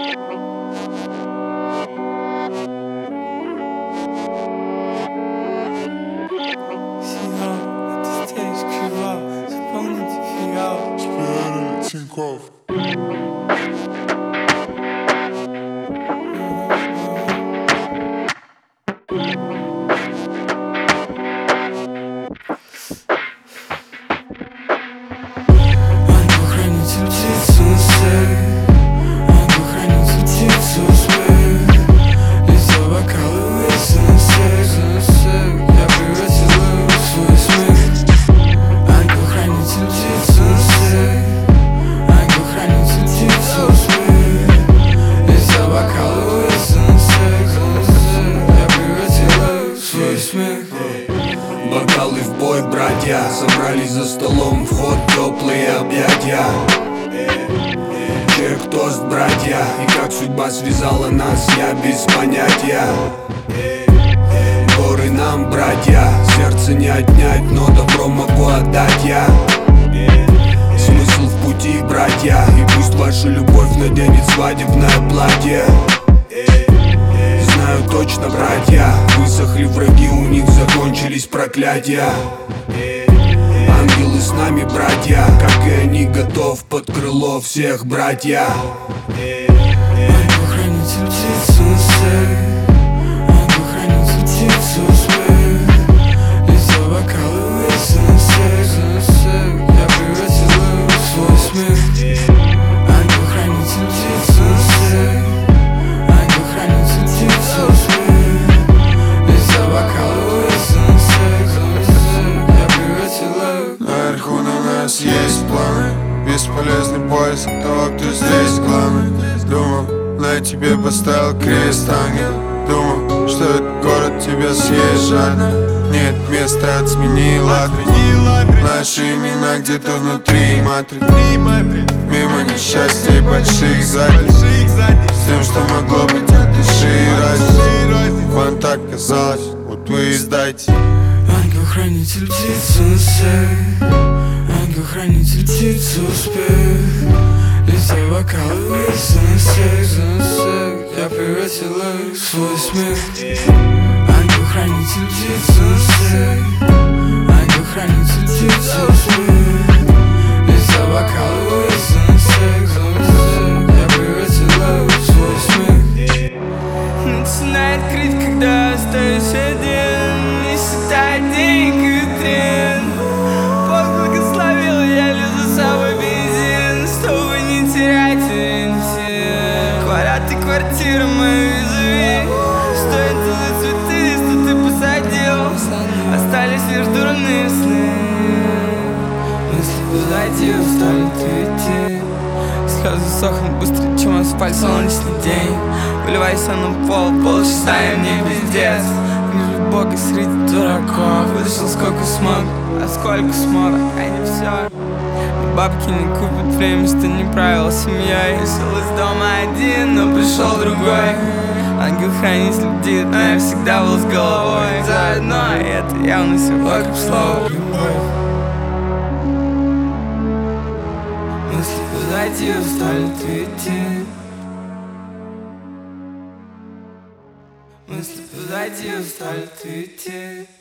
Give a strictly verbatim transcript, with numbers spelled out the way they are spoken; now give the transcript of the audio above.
Тинькофф. Ангел-хранитель птицы свет, ангел-хранитель птицы свет, лицо бокалы высоко свет, я превратила в свой смех. Ангел-хранитель птицы свет, ангел-хранитель птицы свет, лицо бокалы высоко свет, я превратила в свой смех. Бокалы в бой, братья, собрались за столом, вход теплые объятия. Чек, тост, братья, и как судьба связала нас, я без понятия. Горы нам, братья, сердце не отнять, но добро могу отдать я. Смысл в пути, братья, и пусть ваша любовь наденет свадебное платье. Знаю точно, братья, высохли враги, у них закончились проклятия. Ангелы с нами, братья, как и они, готов под крыло всех, братья. Ангел-хранитель птицы свет, ангел-хранитель птицы свет, лицо бокалы высоко свет, я превратила в свой смех. Ангел-хранитель птицы свет, ангел-хранитель птицы свет, лицо бокалы высоко свет, я превратила. Наверху на нас есть планы, бесполезный поиск того, кто здесь главный. Думал, на тебе поставил крест, ангел. Думал, что этот город тебя съест жадно. Нет места, отсменила наши имена где-то внутри матрицы. Мимо несчастья и больших задниц, с тем, что могло быть от души разницы. Вам так казалось, вот вы и сдайте. Ангел-хранитель птицы свет, ангел-хранитель птицы свет, лицо бокалы высоко свет, я превратила в свой смех. Ангел-хранитель птицы свет, ангел-хранитель птицы свет, лицо бокалы высоко свет, я превратила в свой смех. Начинает крыть, когда остаюсь один, не считая денег и витрин. Бог благословил, я лью за собой бензин, чтобы не терять ориентир. Квадраты квартиры мои визави, что это за цветы, что ты посадил? Остались лишь дурные сны, мысли позади, устали ты идти. Слезы сохнут быстрее, чем асфальт, солнечный день. Выливайся на пол, полчаса и мне пиздец. Вижу Бога среди дураков, вытащил сколько смог, а сколько смог, а не все. Бабки не купят время, что не правила семьей. Вышел из дома один, но пришел другой. Ангел-хранитель бдит, но я всегда был с головой заодно, и это явно всего как слово любовь. Мысли позади, устали ты идти. Мысли позади, устали ты идти.